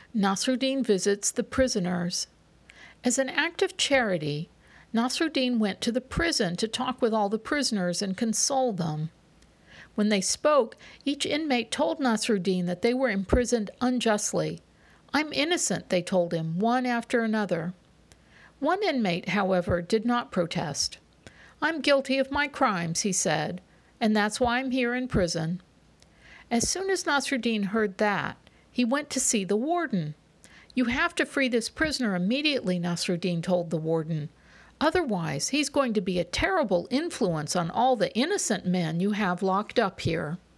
Nasruddin visits the prisoners. As an act of charity, Nasruddin went to the prison to talk with all the prisoners and console them. When they spoke, each inmate told Nasruddin that they were imprisoned unjustly. "I'm innocent," they told him, one after another. One inmate, however, did not protest. "I'm guilty of my crimes," he said, "and that's why I'm here in prison." As soon as Nasruddin heard that, he went to see the warden. "You have to free this prisoner immediately," Nasruddin told the warden. "Otherwise, he's going to be a terrible influence on all the innocent men you have locked up here."